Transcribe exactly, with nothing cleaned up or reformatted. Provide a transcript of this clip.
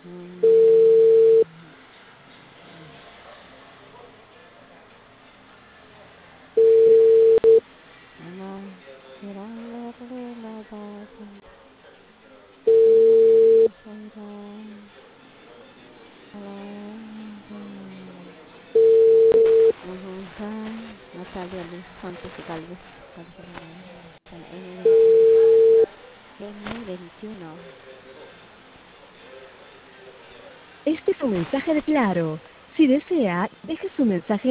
Quiero leerle la base. Natalia Liz Santos Galvez. eme veintiuno. Este es un mensaje de Claro. Si desea, deje su mensaje